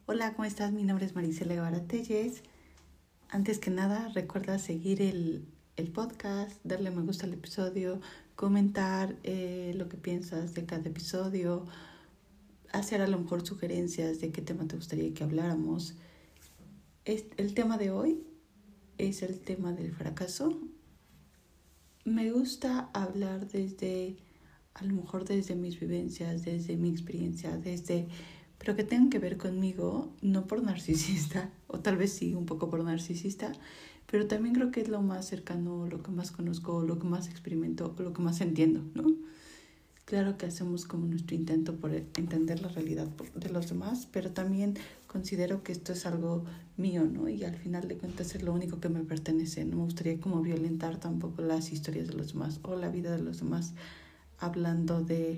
Hola, ¿cómo estás? Mi nombre es Marisela Guevara Telles. Antes que nada, recuerda seguir el podcast, darle me gusta al episodio, comentar lo que piensas de cada episodio, hacer a lo mejor sugerencias de qué tema te gustaría que habláramos. El tema de hoy es el tema del fracaso. Me gusta hablar a lo mejor desde mis vivencias, desde mi experiencia, pero que tengan que ver conmigo, no por narcisista, o tal vez sí, un poco por narcisista, pero también creo que es lo más cercano, lo que más conozco, lo que más experimento, lo que más entiendo, ¿no? Claro que hacemos como nuestro intento por entender la realidad de los demás, pero también considero que esto es algo mío, ¿no? Y al final de cuentas es lo único que me pertenece. No me gustaría como violentar tampoco las historias de los demás o la vida de los demás hablando de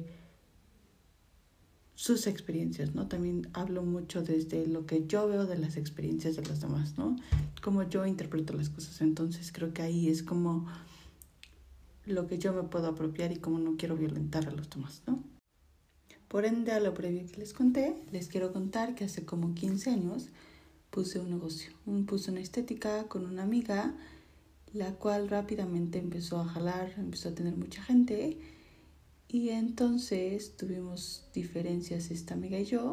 sus experiencias, ¿no? También hablo mucho desde lo que yo veo de las experiencias de los demás, ¿no? Cómo yo interpreto las cosas. Entonces creo que ahí es como lo que yo me puedo apropiar y cómo no quiero violentar a los demás, ¿no? Por ende, a lo previo que les conté, les quiero contar que hace como 15 años puse un negocio. Puse una estética con una amiga, la cual rápidamente empezó a jalar, empezó a tener mucha gente. Y entonces tuvimos diferencias esta amiga y yo,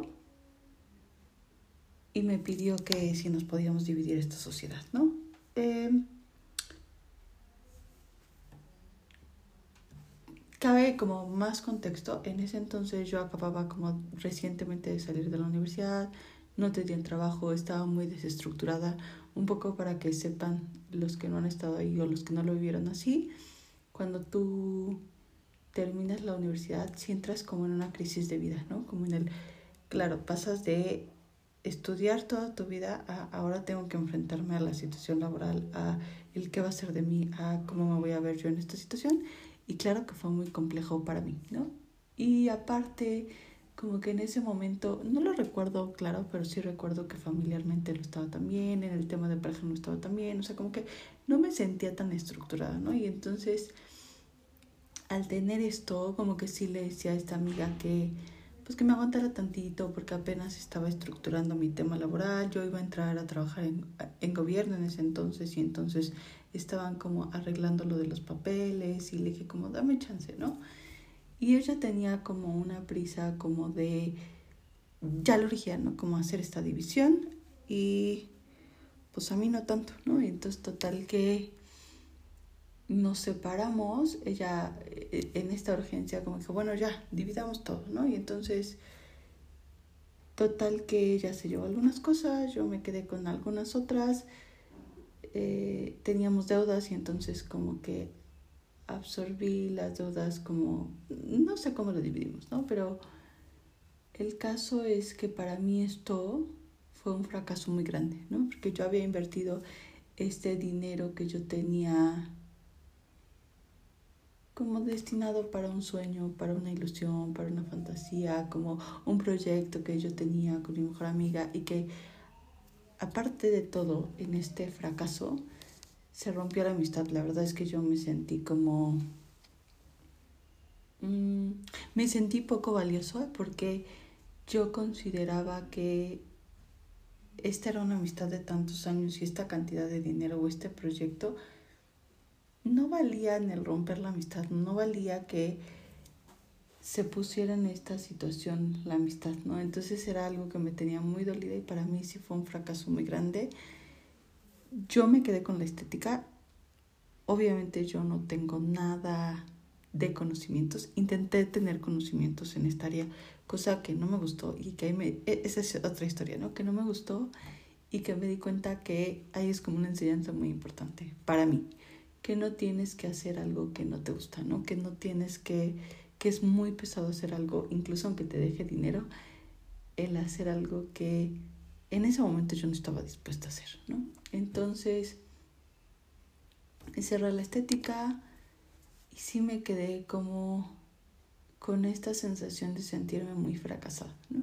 y me pidió que si nos podíamos dividir esta sociedad, ¿no? Cabe como más contexto. En ese entonces yo acababa como recientemente de salir de la universidad, no tenía trabajo, estaba muy desestructurada, un poco para que sepan los que no han estado ahí o los que no lo vivieron así. Cuando tú terminas la universidad, si entras como en una crisis de vida, ¿no? Claro, pasas de estudiar toda tu vida a ahora tengo que enfrentarme a la situación laboral, a el qué va a ser de mí, a cómo me voy a ver yo en esta situación. Y claro que fue muy complejo para mí, ¿no? Y aparte, como que en ese momento, no lo recuerdo claro, pero sí recuerdo que familiarmente lo estaba también, en el tema de pareja no estaba tan bien, o sea, como que no me sentía tan estructurada, ¿no? Y entonces, al tener esto, como que sí le decía a esta amiga pues que me aguantara tantito porque apenas estaba estructurando mi tema laboral. Yo iba a entrar a trabajar en gobierno en ese entonces, y entonces estaban como arreglando lo de los papeles, y le dije como dame chance, ¿no? Y ella tenía como una prisa como de, ya lo urgía, ¿no? Como hacer esta división, y pues a mí no tanto, ¿no? Y entonces total que nos separamos. Ella en esta urgencia como que bueno, ya dividamos todo, ¿no? Y entonces total que ella se llevó algunas cosas, yo me quedé con algunas otras. Teníamos deudas y entonces como que absorbí las deudas, como no sé cómo lo dividimos, ¿no? Pero el caso es que para mí esto fue un fracaso muy grande, ¿no? Porque yo había invertido este dinero que yo tenía como destinado para un sueño, para una ilusión, para una fantasía, como un proyecto que yo tenía con mi mejor amiga, y que aparte de todo, en este fracaso se rompió la amistad. La verdad es que yo me sentí como me sentí poco valioso, porque yo consideraba que esta era una amistad de tantos años y esta cantidad de dinero o este proyecto no valía en el romper la amistad, no valía que se pusiera en esta situación la amistad, ¿no? Entonces era algo que me tenía muy dolida, y para mí sí fue un fracaso muy grande. Yo me quedé con la estética. Obviamente yo no tengo nada de conocimientos. Intenté tener conocimientos en esta área, cosa que no me gustó, y que esa es otra historia, ¿no? Que no me gustó, y que me di cuenta que ahí es como una enseñanza muy importante para mí, que no tienes que hacer algo que no te gusta, ¿no? Que no tienes que es muy pesado hacer algo, incluso aunque te deje dinero, el hacer algo que en ese momento yo no estaba dispuesta a hacer, ¿no? Entonces cerré la estética y sí me quedé como con esta sensación de sentirme muy fracasada, ¿no?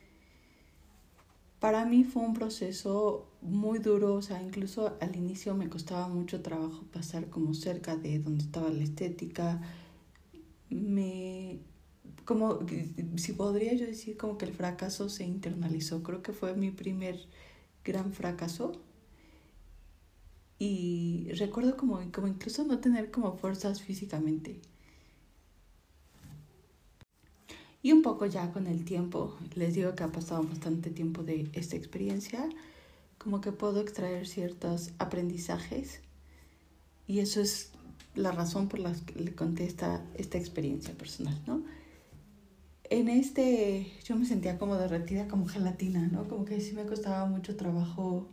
Para mí fue un proceso muy duro, o sea, incluso al inicio me costaba mucho trabajo pasar como cerca de donde estaba la estética. como, si podría yo decir como que el fracaso se internalizó. Creo que fue mi primer gran fracaso. Y recuerdo como incluso no tener como fuerzas físicamente. Y un poco ya con el tiempo, les digo que ha pasado bastante tiempo de esta experiencia, como que puedo extraer ciertos aprendizajes y eso es la razón por la que le conté esta experiencia personal, ¿no? Yo me sentía como derretida como gelatina, ¿no? Como que sí me costaba mucho trabajo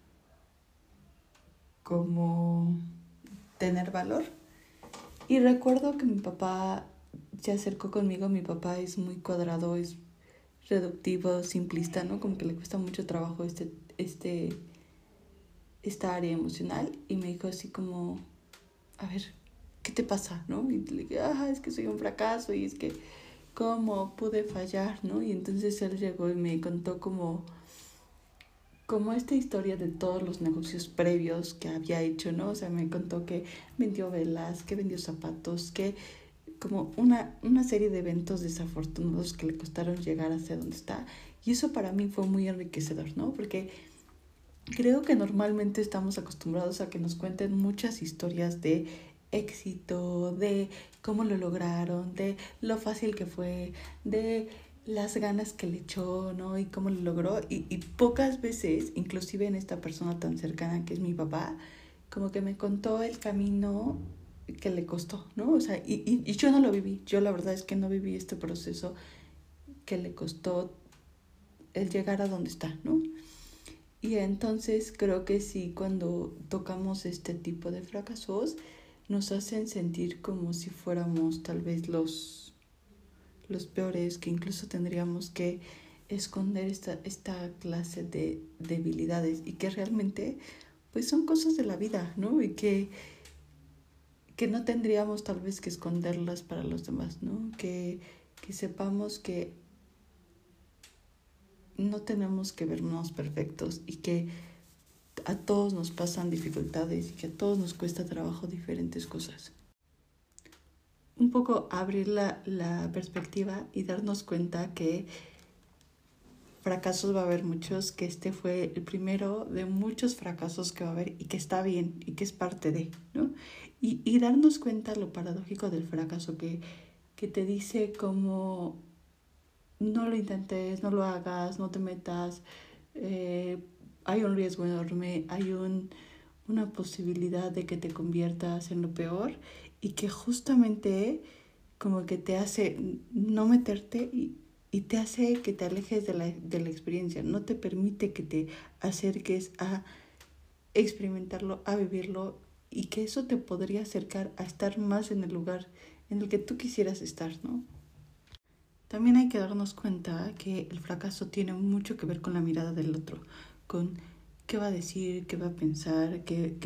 como tener valor. Y recuerdo que mi papá se acercó conmigo, mi papá es muy cuadrado, es reductivo, simplista, ¿no? Como que le cuesta mucho trabajo esta área emocional y me dijo así como, a ver, ¿qué te pasa, no? Y le dije, es que soy un fracaso y es que, ¿cómo pude fallar, no? Y entonces él llegó y me contó como esta historia de todos los negocios previos que había hecho, ¿no? O sea, me contó que vendió velas, que vendió zapatos, que como una serie de eventos desafortunados que le costaron llegar hacia donde está. Y eso para mí fue muy enriquecedor, ¿no? Porque creo que normalmente estamos acostumbrados a que nos cuenten muchas historias de éxito, de cómo lo lograron, de lo fácil que fue, de las ganas que le echó, ¿no? Y cómo lo logró. Y pocas veces, inclusive en esta persona tan cercana que es mi papá, como que me contó el camino que le costó, ¿no? O sea, y yo no lo viví. Yo la verdad es que no viví este proceso que le costó el llegar a donde está, ¿no? Y entonces creo que sí, cuando tocamos este tipo de fracasos, nos hacen sentir como si fuéramos tal vez los peores, que incluso tendríamos que esconder esta clase de debilidades y que realmente pues son cosas de la vida, ¿no? Y que no tendríamos tal vez que esconderlas para los demás, ¿no? Que sepamos que no tenemos que vernos perfectos y que a todos nos pasan dificultades y que a todos nos cuesta trabajo diferentes cosas. Un poco abrir la perspectiva y darnos cuenta que fracasos va a haber muchos, que este fue el primero de muchos fracasos que va a haber y que está bien y que es parte de, ¿no? Y darnos cuenta lo paradójico del fracaso que te dice como no lo intentes, no lo hagas, no te metas, hay un riesgo enorme, hay una posibilidad de que te conviertas en lo peor y que justamente como que te hace no meterte y te hace que te alejes de la experiencia, no te permite que te acerques a experimentarlo, a vivirlo y que eso te podría acercar a estar más en el lugar en el que tú quisieras estar, ¿no? También hay que darnos cuenta que el fracaso tiene mucho que ver con la mirada del otro, con qué va a decir, qué va a pensar,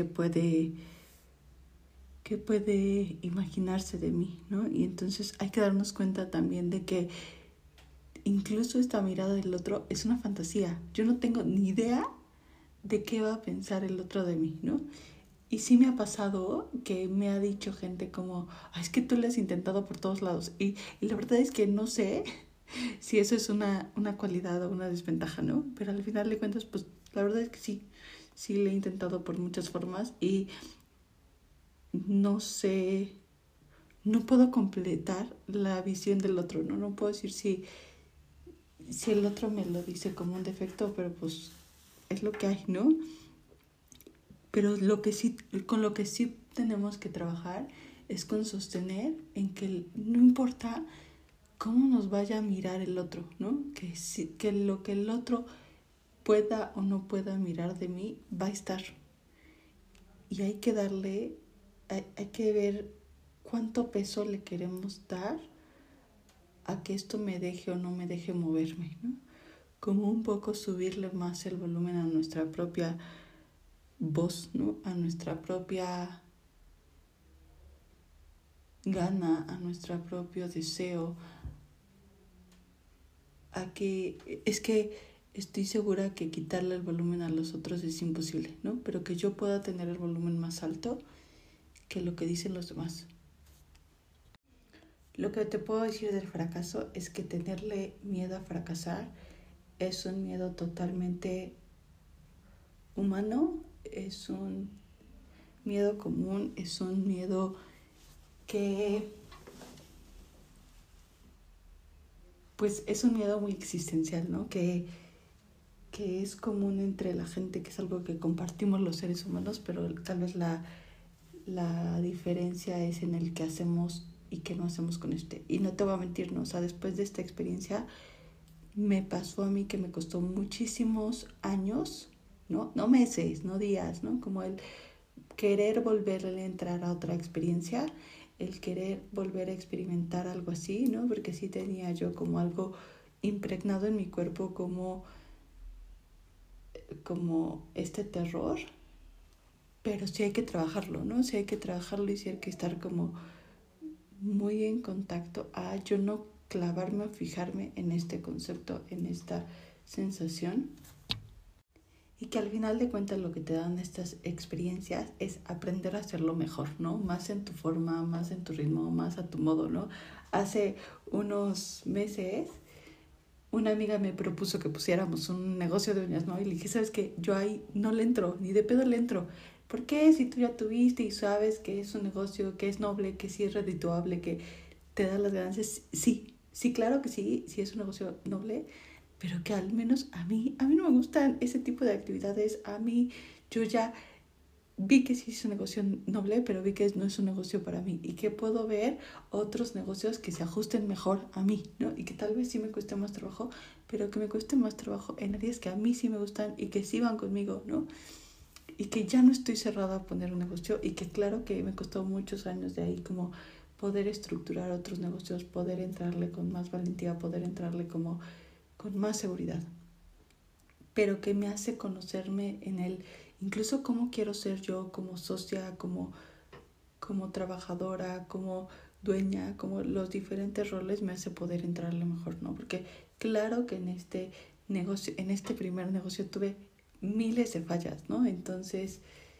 qué puede imaginarse de mí, ¿no? Y entonces hay que darnos cuenta también de que incluso esta mirada del otro es una fantasía. Yo no tengo ni idea de qué va a pensar el otro de mí, ¿no? Y sí me ha pasado que me ha dicho gente como, es que tú lo has intentado por todos lados. Y la verdad es que no sé si eso es una cualidad o una desventaja, ¿no? Pero al final de cuentas, pues la verdad es que sí lo he intentado por muchas formas y no sé, no puedo completar la visión del otro, ¿no? No puedo decir si el otro me lo dice como un defecto, pero pues es lo que hay, ¿no? Pero con lo que sí tenemos que trabajar es con sostener en que no importa cómo nos vaya a mirar el otro, ¿no? Que lo que el otro pueda o no pueda mirar de mí va a estar. Y hay que hay que ver cuánto peso le queremos dar a que esto me deje o no me deje moverme, ¿no? Como un poco subirle más el volumen a nuestra propia voz, ¿no? A nuestra propia gana, a nuestro propio deseo, es que estoy segura que quitarle el volumen a los otros es imposible, ¿no? Pero que yo pueda tener el volumen más alto que lo que dicen los demás. Lo que te puedo decir del fracaso es que tenerle miedo a fracasar es un miedo totalmente humano, es un miedo común, es un miedo que pues es un miedo muy existencial, ¿no? Que es común entre la gente, que es algo que compartimos los seres humanos, pero tal vez la diferencia es en el que hacemos y qué no hacemos con este. Y no te voy a mentir, ¿no? O sea, después de esta experiencia me pasó a mí que me costó muchísimos años, ¿no? No meses, no días, ¿no? Como el querer volverle a entrar a otra experiencia, el querer volver a experimentar algo así, ¿no? Porque sí tenía yo como algo impregnado en mi cuerpo como este terror, pero sí hay que trabajarlo, ¿no? Sí hay que trabajarlo y sí hay que estar como muy en contacto a yo no clavarme o fijarme en este concepto, en esta sensación. Y que al final de cuentas lo que te dan estas experiencias es aprender a hacerlo mejor, ¿no? Más en tu forma, más en tu ritmo, más a tu modo, ¿no? Hace unos meses una amiga me propuso que pusiéramos un negocio de uñas, ¿no? Y le dije, ¿sabes qué? Yo ahí no le entro, ni de pedo le entro. ¿Por qué? Si tú ya tuviste y sabes que es un negocio, que es noble, que sí es redituable, que te da las ganancias, sí, sí, claro que sí, sí es un negocio noble, pero que al menos a mí no me gustan ese tipo de actividades. A mí, yo ya vi que sí es un negocio noble, pero vi que no es un negocio para mí y que puedo ver otros negocios que se ajusten mejor a mí, ¿no? Y que tal vez sí me cueste más trabajo, pero que me cueste más trabajo en áreas que a mí sí me gustan y que sí van conmigo, ¿no? Y que ya no estoy cerrada a poner un negocio y que claro que me costó muchos años de ahí como poder estructurar otros negocios, poder entrarle con más valentía, poder entrarle como con más seguridad, pero que me hace conocerme en él, incluso cómo quiero ser yo como socia, como trabajadora, como dueña, como los diferentes roles me hace poder entrarle mejor, ¿no? Porque claro que en este negocio, en este primer negocio tuve miles de fallas, ¿no? Entonces,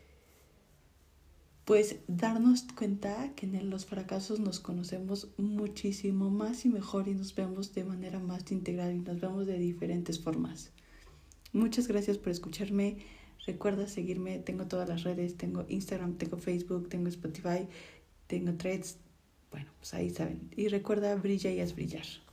pues darnos cuenta que en los fracasos nos conocemos muchísimo más y mejor y nos vemos de manera más integral y nos vemos de diferentes formas. Muchas gracias por escucharme. Recuerda seguirme, tengo todas las redes, tengo Instagram, tengo Facebook, tengo Spotify, tengo Threads. Bueno, pues ahí saben. Y recuerda, brilla y haz brillar.